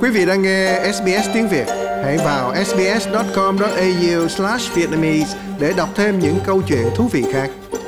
Quý vị đang nghe SBS tiếng Việt. Hãy vào sbs.com.au/vietnamese để đọc thêm những câu chuyện thú vị khác.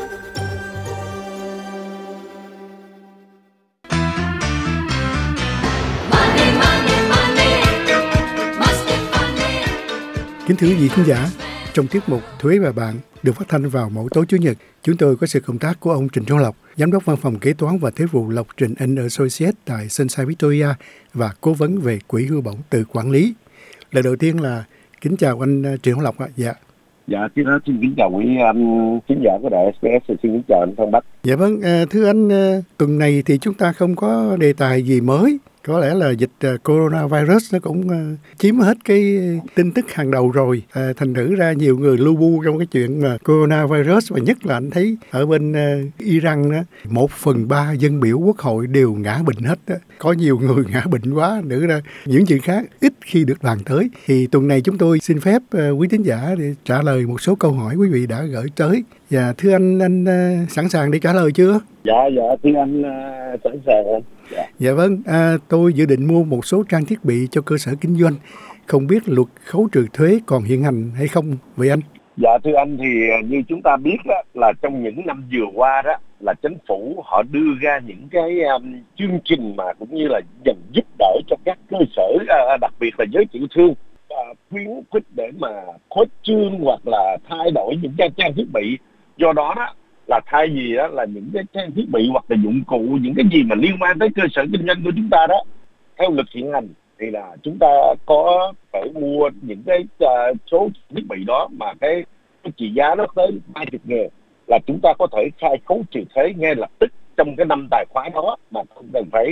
Kính thưa quý vị khán giả, trong tiết mục Thuế và Bạn được phát thanh vào mỗi tối Chủ nhật, chúng tôi có sự cộng tác của ông Trịnh Châu Lộc, Giám đốc Văn phòng Kế toán và Thuế vụ Lộc Trịnh & Associates tại Sunshine Victoria và cố vấn về quỹ hưu bổng tự quản lý. Lời đầu tiên là kính chào anh Trịnh Châu Lộc ạ. Dạ, xin kính chào quý khán giả của đài SBS, xin kính chào anh Phan Bách. Dạ vâng, thưa anh, tuần này thì chúng ta không có đề tài gì mới. Có lẽ là dịch coronavirus nó cũng chiếm hết cái tin tức hàng đầu rồi. Thành thử ra nhiều người lu bu trong cái chuyện coronavirus, và nhất là anh thấy ở bên Iran đó, 1/3 dân biểu quốc hội đều ngã bệnh hết đó. Có nhiều người ngã bệnh quá, nữa ra những chuyện khác ít khi được bàn tới. Thì tuần này chúng tôi xin phép quý thính giả để trả lời một số câu hỏi quý vị đã gửi tới. Và thưa anh sẵn sàng để trả lời chưa? Dạ, thưa anh sẵn sàng anh. Dạ vâng, tôi dự định mua một số trang thiết bị cho cơ sở kinh doanh. Không biết luật khấu trừ thuế còn hiện hành hay không vậy anh? Dạ thưa anh, thì như chúng ta biết đó, là trong những năm vừa qua đó là chính phủ họ đưa ra những cái chương trình mà cũng như là dần giúp đỡ cho các cơ sở, đặc biệt là giới tiểu thương, khuyến khích để mà khuếch trương hoặc là thay đổi những cái trang thiết bị. Do đó đó là thay vì đó là những cái trang thiết bị hoặc là dụng cụ, những cái gì mà liên quan tới cơ sở kinh doanh của chúng ta đó, theo luật hiện hành thì là chúng ta có phải mua những cái số thiết bị đó mà cái trị giá nó tới 30.000 là chúng ta có thể khai khấu trừ thuế ngay lập tức trong cái năm tài khoá đó, mà không cần phải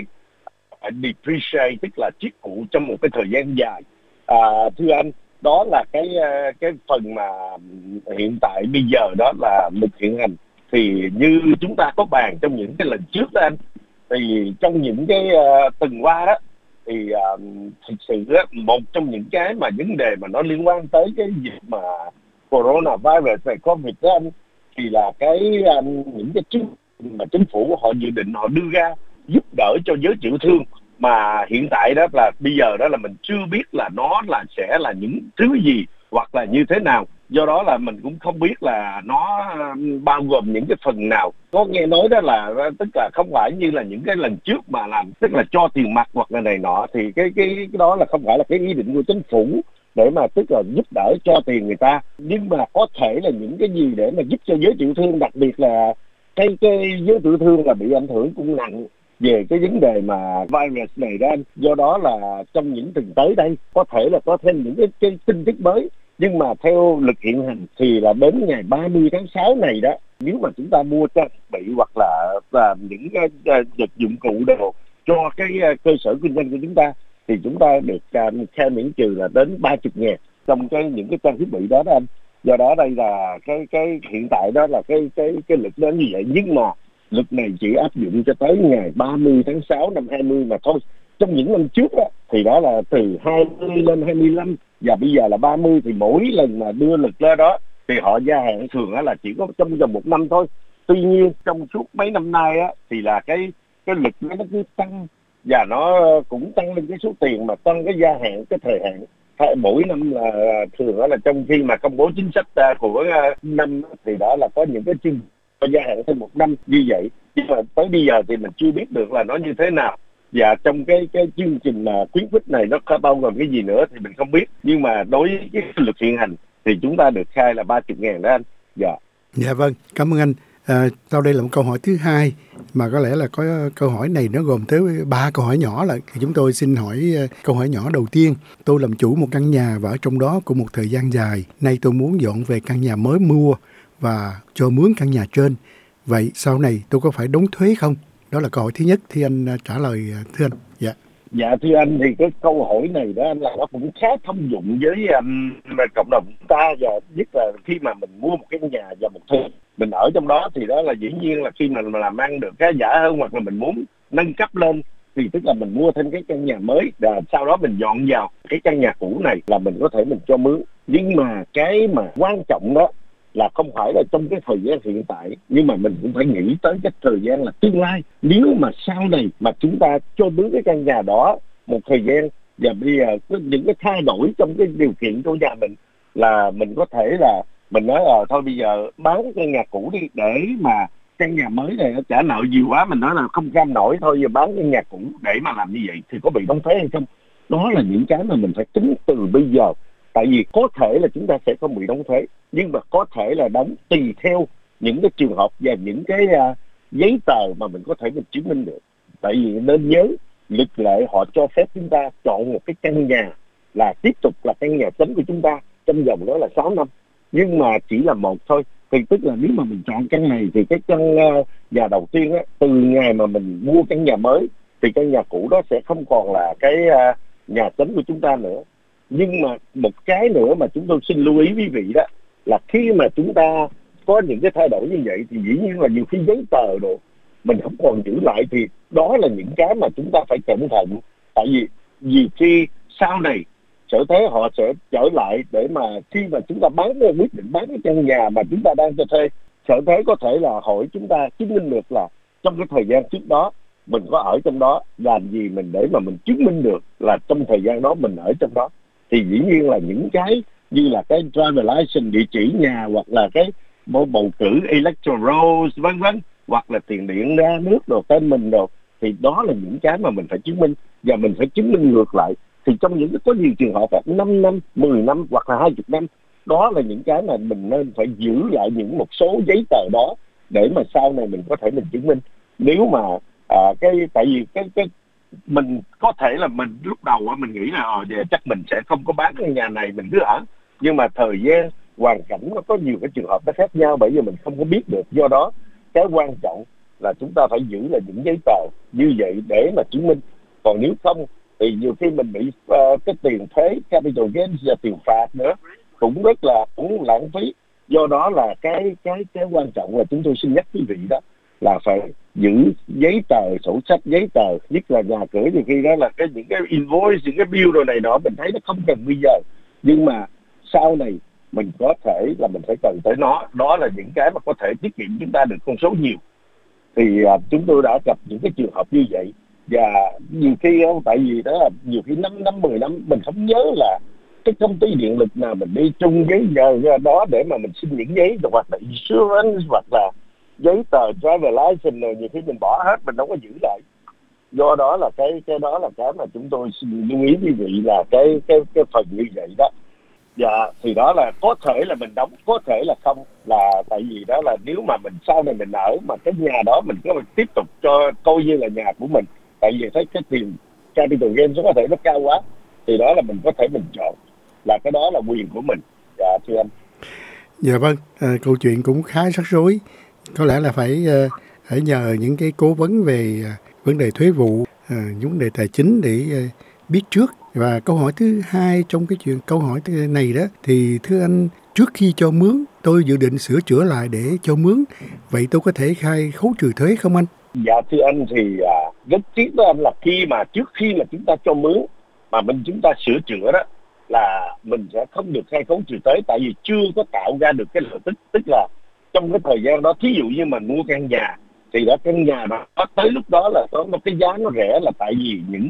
depreciate, tức là chiết khấu trong một cái thời gian dài. Thưa anh, đó là cái phần mà hiện tại bây giờ đó là luật hiện hành. Thì như chúng ta có bàn trong những cái lần trước đó anh, thì trong những cái tuần qua đó thì thực sự đó, một trong những cái mà vấn đề mà nó liên quan tới cái dịch mà coronavirus này, Covid đó anh, thì là những cái chính mà chính phủ họ dự định họ đưa ra giúp đỡ cho giới tiểu thương, mà hiện tại đó là bây giờ đó là mình chưa biết là nó là sẽ là những thứ gì hoặc là như thế nào. Do đó là mình cũng không biết là nó bao gồm những cái phần nào. Có nghe nói đó là tức là không phải như là những cái lần trước mà làm tức là cho tiền mặt hoặc là này nọ, thì cái đó là không phải là cái ý định của chính phủ để mà tức là giúp đỡ cho tiền người ta. Nhưng mà có thể là những cái gì để mà giúp cho giới tiểu thương, đặc biệt là cái giới tiểu thương là bị ảnh hưởng cũng nặng về cái vấn đề mà virus này đó anh. Do đó là trong những tuần tới đây có thể là có thêm những cái tin tức mới. Nhưng mà theo luật hiện hành thì là đến ngày 30 tháng 6 này đó, nếu mà chúng ta mua trang bị hoặc là những vật dụng cụ đồ cho cái cơ sở kinh doanh của chúng ta, thì chúng ta được khai miễn trừ là đến 30.000 trong những cái trang thiết bị đó anh. Do đó đây là cái hiện tại đó là cái luật đó như vậy. Nhưng mà luật này chỉ áp dụng cho tới ngày 30 tháng 6 năm 20 mà thôi. Trong những năm trước đó, thì đó là từ 20 lên 25 và bây giờ là 30, thì mỗi lần mà đưa luật ra đó thì họ gia hạn thường là chỉ có trong vòng 1 năm thôi. Tuy nhiên trong suốt mấy năm nay á, thì là cái luật nó cứ tăng và nó cũng tăng lên cái số tiền mà tăng cái gia hạn, cái thời hạn mỗi năm là thường đó là trong khi mà công bố chính sách của năm thì đó là có những cái chương gia hạn thêm 1 năm như vậy. Nhưng mà tới bây giờ thì mình chưa biết được là nó như thế nào. Và trong cái chương trình mà khuyến khích này nó có bao gồm cái gì nữa thì mình không biết. Nhưng mà đối với cái luật hiện hành thì chúng ta được khai là 30.000 đó anh. Dạ vâng, cảm ơn anh. Sau đây là một câu hỏi thứ hai, mà có lẽ là có câu hỏi này nó gồm tới 3 câu hỏi nhỏ. Thì chúng tôi xin hỏi câu hỏi nhỏ đầu tiên. Tôi làm chủ một căn nhà và ở trong đó cũng một thời gian dài. Nay tôi muốn dọn về căn nhà mới mua và cho mướn căn nhà trên. Vậy sau này tôi có phải đóng thuế không? Đó là câu hỏi thứ nhất, thì anh trả lời thưa anh. Dạ thưa anh, thì cái câu hỏi này đó anh là nó cũng khá thông dụng với cộng đồng chúng ta, và nhất là khi mà mình mua một cái nhà và một thời mình ở trong đó, thì đó là dĩ nhiên là khi mà làm ăn được cái giả hơn hoặc là mình muốn nâng cấp lên thì tức là mình mua thêm cái căn nhà mới, và sau đó mình dọn vào cái căn nhà cũ này là mình có thể mình cho mướn. Nhưng mà cái mà quan trọng đó là không phải là trong cái thời gian hiện tại, nhưng mà mình cũng phải nghĩ tới cái thời gian là tương lai. Nếu mà sau này mà chúng ta cho mướn cái căn nhà đó một thời gian Và bây giờ có những cái thay đổi trong cái điều kiện của nhà mình là mình có thể là mình nói thôi bây giờ bán cái căn nhà cũ đi để mà căn nhà mới này nó trả nợ nhiều quá, mình nói là không cam nổi, thôi giờ bán căn nhà cũ để mà làm như vậy thì có bị đóng thuế hay không. Đó là những cái mà mình phải tính từ bây giờ. Tại vì có thể là chúng ta sẽ không bị đóng thuế, nhưng mà có thể là đóng tùy theo những cái trường hợp và những cái giấy tờ mà mình có thể mình chứng minh được. Tại vì nên nhớ luật lệ họ cho phép chúng ta chọn một cái căn nhà là tiếp tục là căn nhà chính của chúng ta trong vòng đó là 6 năm, nhưng mà chỉ là một thôi. Thì tức là nếu mà mình chọn căn này thì cái căn nhà đầu tiên á, từ ngày mà mình mua căn nhà mới thì căn nhà cũ đó sẽ không còn là cái nhà chính của chúng ta nữa. Nhưng mà một cái nữa mà chúng tôi xin lưu ý quý vị đó là khi mà chúng ta có những cái thay đổi như vậy thì dĩ nhiên là nhiều khi giấy tờ đồ mình không còn giữ lại, thì đó là những cái mà chúng ta phải cẩn thận. Tại vì nhiều khi sau này sở thuế họ sẽ trở lại để mà khi mà chúng ta quyết định bán cái căn nhà mà chúng ta đang cho thuê, sở thuế có thể là hỏi chúng ta chứng minh được là trong cái thời gian trước đó mình có ở trong đó, làm gì mình để mà mình chứng minh được là trong thời gian đó mình ở trong đó. Thì dĩ nhiên là những cái như là cái driver license, địa chỉ nhà, hoặc là cái bầu cử electoral rolls vân vân, hoặc là tiền điện ra nước đồ tên mình đồ, thì đó là những cái mà mình phải chứng minh, và mình phải chứng minh ngược lại. Thì trong những có nhiều trường hợp 5 năm, 10 năm hoặc là 20 năm, đó là những cái mà mình nên phải giữ lại những một số giấy tờ đó để mà sau này mình có thể mình chứng minh. Nếu mà tại vì cái mình có thể là mình lúc đầu mình nghĩ là chắc mình sẽ không có bán cái nhà này, mình cứ ở, nhưng mà thời gian hoàn cảnh nó có nhiều cái trường hợp nó khác nhau, bởi vì mình không có biết được. Do đó cái quan trọng là chúng ta phải giữ là những giấy tờ như vậy để mà chứng minh. Còn nếu không thì nhiều khi mình bị cái tiền thuế capital gains và tiền phạt nữa, cũng rất là cũng lãng phí. Do đó là cái quan trọng là chúng tôi xin nhắc quý vị đó là phải giữ giấy tờ, sổ sách giấy tờ, nhất là nhà cửa. Nhiều khi đó là những cái invoice, những cái bill đồ này nọ mình thấy nó không cần bây giờ, nhưng mà sau này mình có thể là mình phải cần tới nó. Đó là những cái mà có thể tiết kiệm chúng ta được con số nhiều. Thì chúng tôi đã gặp những cái trường hợp như vậy, và nhiều khi tại vì đó là nhiều khi 5 năm 10 năm mình không nhớ là cái công ty điện lực nào mình đi chung giấy giờ đó để mà mình xin những giấy, hoặc là insurance, hoặc là giấy tờ driver license rồi nhiều khi mình bỏ hết, mình không có giữ lại. Do đó là cái đó là cái mà chúng tôi xin lưu ý quý vị là cái phần như vậy đó. Dạ, thì đó là có thể là mình đóng, có thể là không, là tại vì đó là nếu mà mình sau này mình ở mà cái nhà đó mình có tiếp tục cho coi như là nhà của mình, tại vì thấy cái tiền capital gain có thể nó cao quá, thì đó là mình có thể mình chọn, là cái đó là quyền của mình. Dạ thưa anh. Dạ vâng, câu chuyện cũng khá rắc rối, có lẽ là phải nhờ những cái cố vấn về vấn đề thuế vụ, vấn đề tài chính để biết trước. Và câu hỏi thứ hai trong cái câu hỏi này đó, thì thưa anh, trước khi cho mướn tôi dự định sửa chữa lại để cho mướn, vậy tôi có thể khai khấu trừ thuế không anh? Dạ thưa anh, thì rất tiếc đó anh, là trước khi mà chúng ta cho mướn mà chúng ta sửa chữa đó là mình sẽ không được khai khấu trừ thuế, tại vì chưa có tạo ra được cái lợi tức. Tức là trong cái thời gian đó, thí dụ như mình mua căn nhà thì căn nhà đó tới lúc đó là có một cái giá nó rẻ, là tại vì những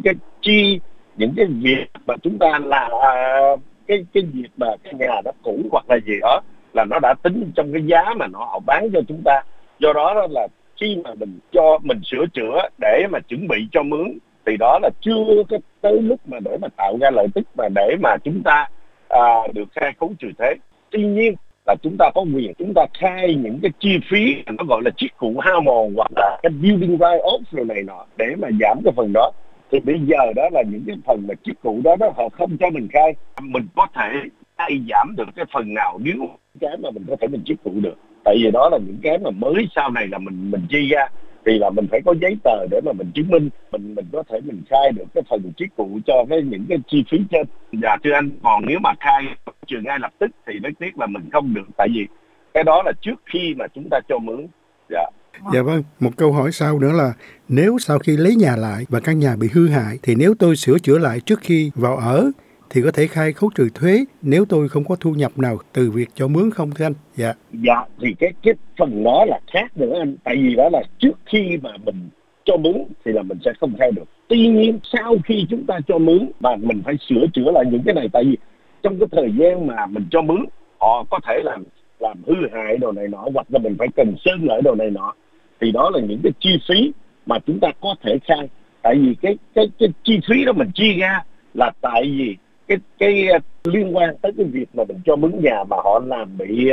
cái việc mà chúng ta làm, cái việc mà cái nhà nó cũ hoặc là gì đó là nó đã tính trong cái giá mà họ bán cho chúng ta. Do đó là khi mà mình sửa chữa để mà chuẩn bị cho mướn thì đó là chưa có tới lúc mà để mà tạo ra lợi tức mà để mà chúng ta được khai khấu trừ thuế. Tuy nhiên là chúng ta có quyền chúng ta khai những cái chi phí nó gọi là chiết khấu hao mòn, hoặc là cái building write off rồi này nọ để mà giảm cái phần đó. Thì bây giờ đó là những cái phần mà chiết khấu đó họ không cho mình khai. Mình có thể giảm được cái phần nào nếu cái mà mình có thể mình chiết khấu được. Tại vì đó là những cái mà mới sau này là mình chi ra, thì là mình phải có giấy tờ để mà mình chứng minh mình có thể mình khai được cái phần chiết khấu cho những cái chi phí trên. Dạ thưa anh, còn nếu mà khai trừ ngay lập tức thì rất tiếc là mình không được, tại vì cái đó là trước khi mà chúng ta cho mướn. Dạ. Dạ vâng, một câu hỏi sau nữa là nếu sau khi lấy nhà lại và căn nhà bị hư hại, thì nếu tôi sửa chữa lại trước khi vào ở thì có thể khai khấu trừ thuế nếu tôi không có thu nhập nào từ việc cho mướn không thưa anh? Dạ. Dạ, thì cái phần đó là khác nữa anh, tại vì đó là trước khi mà mình cho mướn thì là mình sẽ không khai được. Tuy nhiên sau khi chúng ta cho mướn mà mình phải sửa chữa lại những cái này, tại vì trong cái thời gian mà mình cho mướn họ có thể làm hư hại đồ này nọ, hoặc là mình phải cần sơn lại đồ này nọ, thì đó là những cái chi phí mà chúng ta có thể khai. Tại vì cái chi phí đó mình chi ra là tại vì cái liên quan tới cái việc mà mình cho mướn nhà mà họ làm bị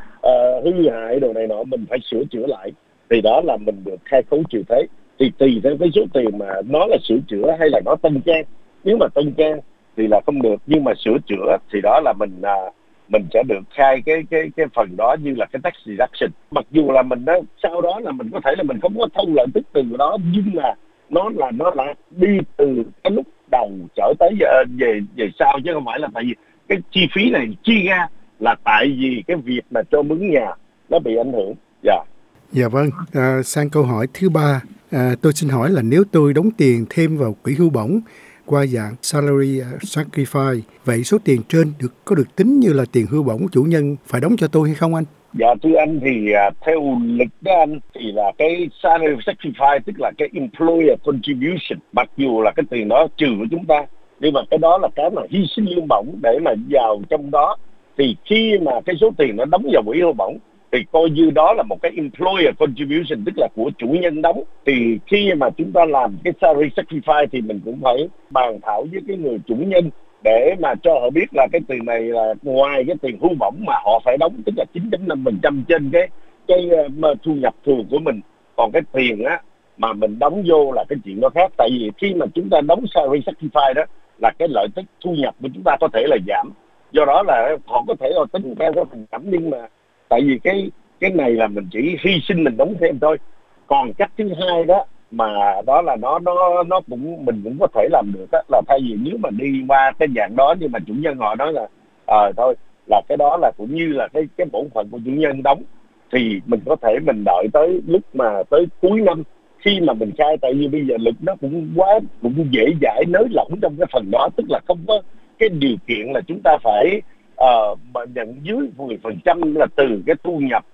hư hại đồ này nọ, mình phải sửa chữa lại, thì đó là mình được khai khấu trừ thuế. Thì tùy theo cái số tiền mà nó là sửa chữa hay là nó tân trang. Nếu mà tân trang thì là không được, nhưng mà sửa chữa thì đó là mình sẽ được khai cái phần đó như là cái tax deduction. Mặc dù là mình đó sau đó là mình có thể là mình không có thu lợi tức từ đó, nhưng mà nó là đi từ cái lúc đầu trở tới về sau, chứ không phải là tại vì cái chi phí này chi ra là tại vì cái việc mà cho mướn nhà nó bị ảnh hưởng. Dạ vâng, sang câu hỏi thứ ba, tôi xin hỏi là nếu tôi đóng tiền thêm vào quỹ hưu bổng qua dạng salary sacrifice, vậy số tiền trên có được tính như là tiền hưu bổng chủ nhân phải đóng cho tôi hay không anh? Dạ thưa anh, thì theo lịch đó anh, thì là cái salary sacrifice tức là cái employer contribution, mặc dù là cái tiền đó trừ của chúng ta, nhưng mà cái đó là cái mà hy sinh lương bổng để mà vào trong đó. Thì khi mà cái số tiền nó đóng vào quỹ hưu bổng thì coi như đó là một cái employer contribution, tức là của chủ nhân đóng. Thì khi mà chúng ta làm cái salary sacrifice thì mình cũng phải bàn thảo với cái người chủ nhân để mà cho họ biết là cái tiền này là ngoài cái tiền hưu bổng mà họ phải đóng, tức là 9.5% trên cái thu nhập thường của mình. Còn cái tiền á mà mình đóng vô là cái chuyện đó khác. Tại vì khi mà chúng ta đóng salary sacrifice đó là cái lợi tức thu nhập của chúng ta có thể là giảm, do đó là họ có thể là tính theo cái phần giảm. Nhưng mà tại vì cái này là mình chỉ hy sinh mình đóng thêm thôi. Còn cách thứ hai đó mà đó là nó cũng mình cũng có thể làm được đó, là thay vì nếu mà đi qua cái dạng đó nhưng mà chủ nhân họ nói là thôi là cái đó là cũng như là cái bổn phận của chủ nhân đóng, thì mình có thể mình đợi tới lúc mà tới cuối năm khi mà mình khai. Tại vì bây giờ lực nó cũng dễ dãi nới lỏng trong cái phần đó, tức là không có cái điều kiện là chúng ta phải mà nhận dưới 10% là từ cái thu nhập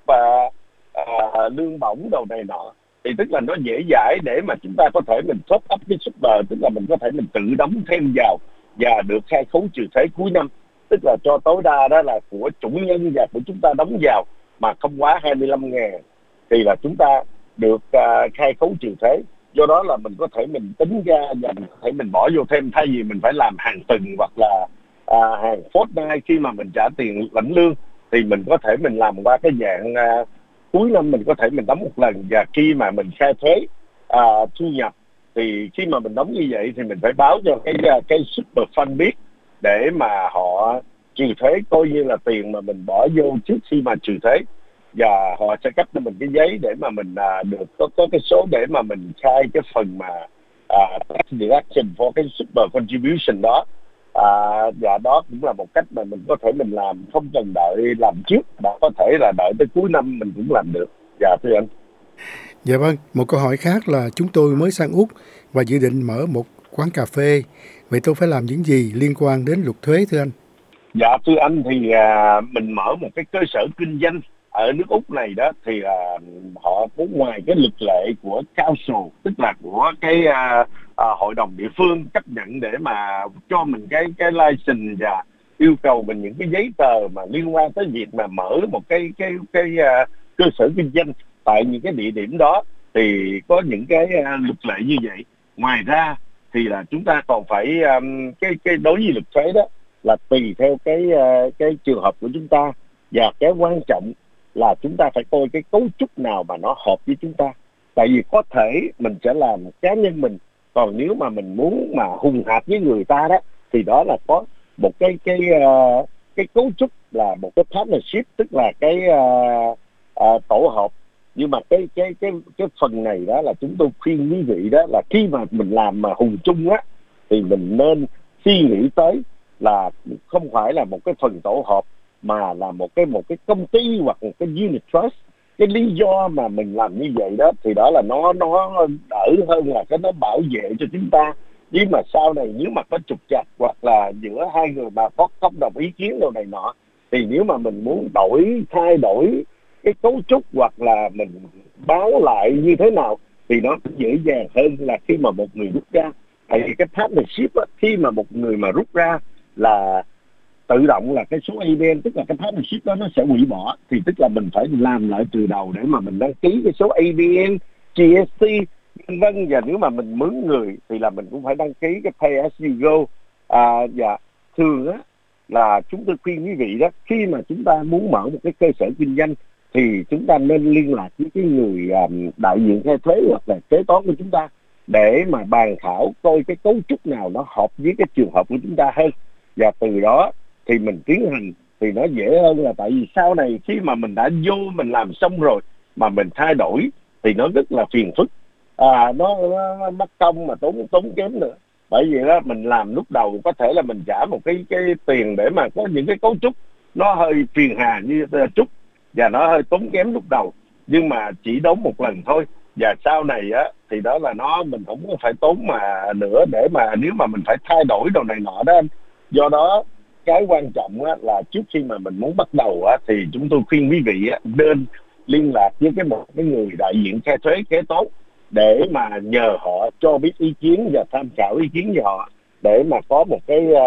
lương bổng đầu này nọ. Thì tức là nó dễ dãi để mà chúng ta có thể mình top up cái super, tức là mình có thể mình tự đóng thêm vào và được khai khấu trừ thuế cuối năm, tức là cho tối đa đó là của chủ nhân và của chúng ta đóng vào mà không quá 25.000 thì là chúng ta được khai khấu trừ thuế. Do đó là mình có thể mình tính ra và mình có thể mình bỏ vô thêm, thay vì mình phải làm hàng tuần hoặc là hàng fortnight khi mà mình trả tiền lãnh lương, thì mình có thể mình làm qua cái dạng cuối năm mình có thể mình đóng một lần. Và khi mà mình khai thuế thu nhập thì khi mà mình đóng như vậy thì mình phải báo cho cái super fund biết để mà họ trừ thuế, coi như là tiền mà mình bỏ vô trước khi mà trừ thuế, và họ sẽ cấp cho mình cái giấy để mà mình được có cái số để mà mình khai cái phần mà tax deduction for cái super contribution đó. Và đó cũng là một cách mà mình có thể mình làm, không cần đợi làm trước mà có thể là đợi tới cuối năm mình cũng làm được. Dạ thưa anh. Dạ vâng, một câu hỏi khác là chúng tôi mới sang Úc và dự định mở một quán cà phê. Vậy tôi phải làm những gì liên quan đến luật thuế thưa anh? Dạ thưa anh, thì mình mở một cái cơ sở kinh doanh ở nước Úc này đó, thì họ có ngoài cái luật lệ của council, tức là của cái hội đồng địa phương chấp nhận để mà cho mình cái license và yêu cầu mình những cái giấy tờ mà liên quan tới việc mà mở một cái cơ sở kinh doanh tại những cái địa điểm đó, thì có những cái luật lệ như vậy. Ngoài ra thì là chúng ta còn phải cái đối với luật thuế đó là tùy theo cái trường hợp của chúng ta, và cái quan trọng là chúng ta phải coi cái cấu trúc nào mà nó hợp với chúng ta. Tại vì có thể mình sẽ làm cá nhân mình, còn nếu mà mình muốn mà hùng hạp với người ta đó thì đó là có một cái cấu trúc là một cái partnership, tức là cái tổ hợp. Nhưng mà cái phần này đó là chúng tôi khuyên quý vị đó là khi mà mình làm mà hùng chung á thì mình nên suy nghĩ tới là không phải là một cái phần tổ hợp mà là một cái công ty hoặc một cái unit trust. Cái lý do mà mình làm như vậy đó thì đó là nó đỡ hơn là cái nó bảo vệ cho chúng ta. Nhưng mà sau này nếu mà có trục trặc hoặc là giữa hai người mà có không đồng ý kiến đâu này nọ, thì nếu mà mình muốn thay đổi cái cấu trúc hoặc là mình báo lại như thế nào thì nó cũng dễ dàng hơn là khi mà một người rút ra. Tại vì cái partnership á, khi mà một người mà rút ra là tự động là cái số ABN, tức là cái partnership đó nó sẽ hủy bỏ, thì tức là mình phải làm lại từ đầu để mà mình đăng ký cái số ABN, GST vân vân. Và nếu mà mình mướn người thì là mình cũng phải đăng ký cái pay as you go. Và thường á là chúng tôi khuyên quý vị đó, khi mà chúng ta muốn mở một cái cơ sở kinh doanh thì chúng ta nên liên lạc với cái người đại diện khai thuế hoặc là kế toán của chúng ta để mà bàn thảo coi cái cấu trúc nào nó hợp với cái trường hợp của chúng ta hơn, và từ đó thì mình tiến hành thì nó dễ hơn. Là tại vì sau này khi mà mình đã vô mình làm xong rồi mà mình thay đổi thì nó rất là phiền phức, nó mất công mà tốn kém nữa. Bởi vì đó mình làm lúc đầu có thể là mình trả một cái tiền để mà có những cái cấu trúc nó hơi phiền hà như chút, và nó hơi tốn kém lúc đầu, nhưng mà chỉ đóng một lần thôi, và sau này á thì đó là mình không có phải tốn mà nữa để mà nếu mà mình phải thay đổi đồ này nọ đó anh. Do đó cái quan trọng á, là trước khi mà mình muốn bắt đầu á, thì chúng tôi khuyên quý vị á, nên liên lạc với một cái người đại diện khai thuế kế toán để mà nhờ họ cho biết ý kiến và tham khảo ý kiến của họ, để mà có một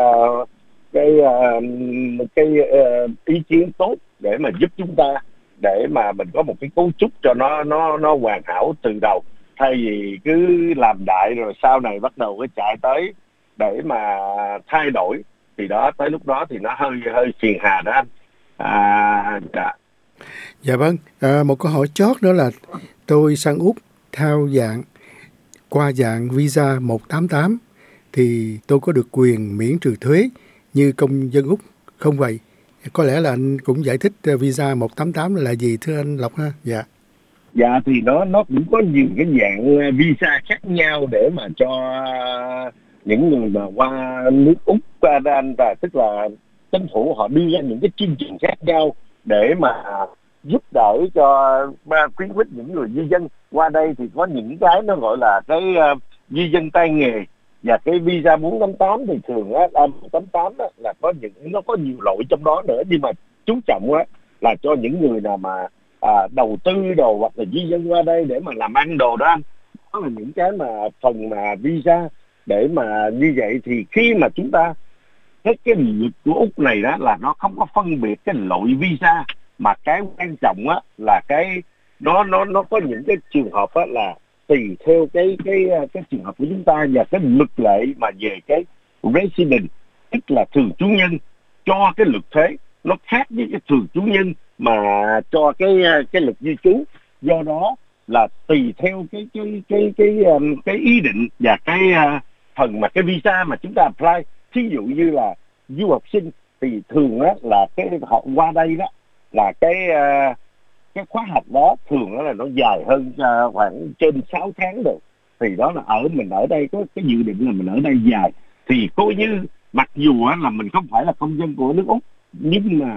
ý kiến tốt để mà giúp chúng ta, để mà mình có một cái cấu trúc cho nó hoàn hảo từ đầu, thay vì cứ làm đại rồi sau này bắt đầu cái chạy tới để mà thay đổi, thì đó tới lúc đó thì nó hơi phiền hà đó anh. Dạ. Dạ vâng, một câu hỏi chót nữa là tôi sang Úc theo qua dạng visa 188 thì tôi có được quyền miễn trừ thuế như công dân Úc không vậy? Có lẽ là anh cũng giải thích visa 188 là gì thưa anh Lộc ha? Dạ. Dạ thì nó cũng có nhiều cái dạng visa khác nhau để mà cho những người mà qua nước Úc anh, tức là chính phủ họ đưa ra những cái chương trình khác nhau để mà giúp đỡ cho khuyến khích những người di dân qua đây. Thì có những cái nó gọi là cái di dân tay nghề, và cái visa 488 thì thường á 488 á, là nó có nhiều loại trong đó nữa, nhưng mà chú trọng á là cho những người nào mà đầu tư đồ hoặc là di dân qua đây để mà làm ăn đồ đó anh. Đó là những cái mà phần mà visa để mà như vậy. Thì khi mà chúng ta cái luật của Úc này đó là nó không có phân biệt cái loại visa, mà cái quan trọng á là nó có những cái trường hợp á là tùy theo cái trường hợp của chúng ta, và cái luật lệ mà về cái resident, tức là thường trú nhân, cho cái luật thuế nó khác với cái thường trú nhân mà cho cái luật di trú. Do đó là tùy theo cái ý định và cái phần mà cái visa mà chúng ta apply. Thí dụ như là du học sinh thì thường á là họ qua đây đó là cái khóa học đó thường đó là nó dài hơn khoảng trên 6 tháng rồi. Thì đó là mình ở đây có cái dự định là mình ở đây dài, thì coi như mặc dù là mình không phải là công dân của nước Úc, nhưng mà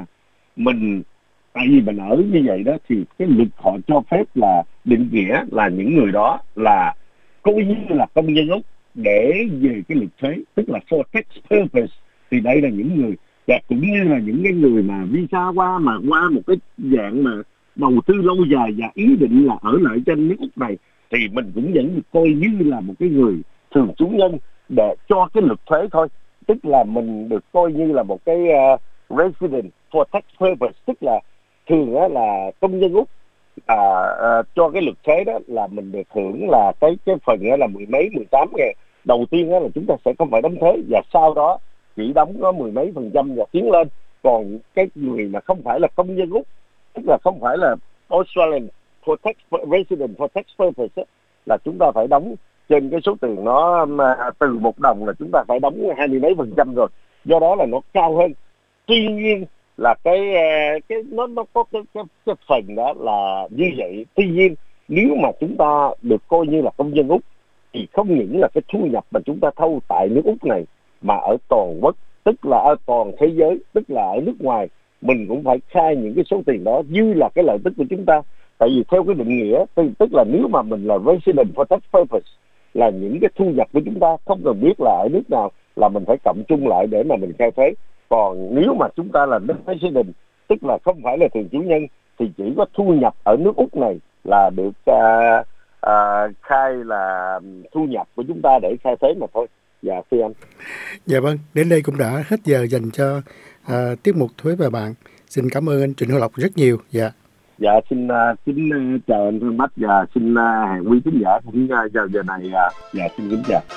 tại vì mình ở như vậy đó thì cái luật họ cho phép là định nghĩa là những người đó là coi như là công dân Úc để về cái luật thuế, tức là for tax purpose. Thì đây là những người, và cũng như là những cái người mà visa qua một cái dạng mà đầu tư lâu dài và ý định là ở lại trên nước Úc này, thì mình cũng vẫn coi như là một cái người thường trú nhân để cho cái luật thuế thôi. Tức là mình được coi như là một cái resident for tax purpose, tức là thường đó là công dân Úc cho cái luật thuế đó là mình được hưởng là cái phần đó là 18 ngàn. Đầu tiên đó là chúng ta sẽ không phải đóng thuế, và sau đó chỉ đóng có 10 mấy % và tiến lên. Còn cái người mà không phải là công dân Úc, tức là không phải là Australian for tax resident for tax purpose là chúng ta phải đóng trên cái số tiền nó từ $1 là chúng ta phải đóng 20 mấy % rồi. Do đó là nó cao hơn. Tuy nhiên là nó có cái phần đó là như vậy. Tuy nhiên nếu mà chúng ta được coi như là công dân Úc thì không những là cái thu nhập mà chúng ta thâu tại nước Úc này, mà ở toàn quốc, tức là ở toàn thế giới, tức là ở nước ngoài, mình cũng phải khai những cái số tiền đó như là cái lợi tức của chúng ta. Tại vì theo cái định nghĩa tức là nếu mà mình là resident for tax purpose là những cái thu nhập của chúng ta không cần biết là ở nước nào là mình phải cộng chung lại để mà mình khai thuế. Còn nếu mà chúng ta là non-resident, tức là không phải là thường trú nhân, thì chỉ có thu nhập ở nước Úc này là được khai là thu nhập của chúng ta để khai thuế mà thôi. Dạ thưa anh. Dạ vâng, đến đây cũng đã hết giờ dành cho tiết mục Thuế và Bạn. Xin cảm ơn anh Trịnh Hữu Lộc rất nhiều. Dạ. Dạ xin chào anh Phương Mách và xin hẹn quý khán giả cũng vào giờ này. Dạ xin kính chào.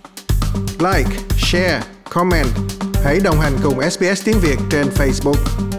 Like, share, comment. Hãy đồng hành cùng SBS tiếng Việt trên Facebook.